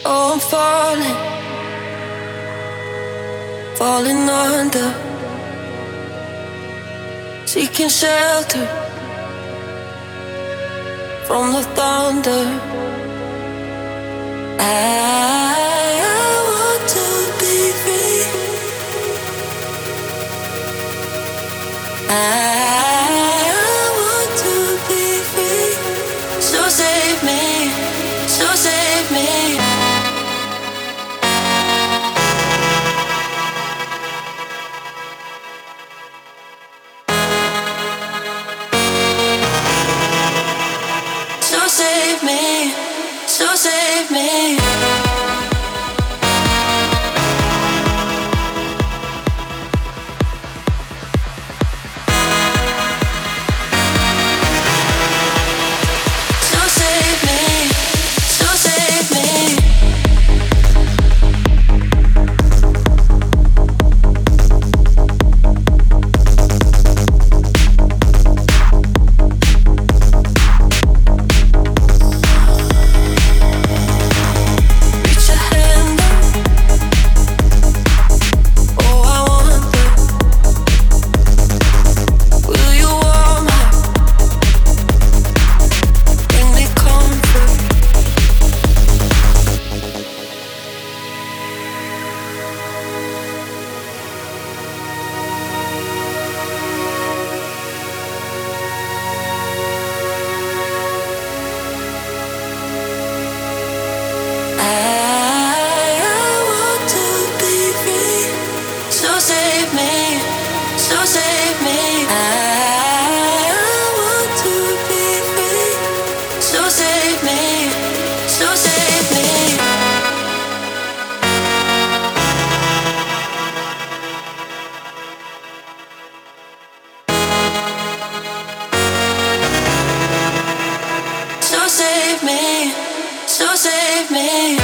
Oh, I'm falling under, seeking shelter from the thunder. I want to be free. I want to be free. So save me, so save me. So save me, so save me. So save me, so save me.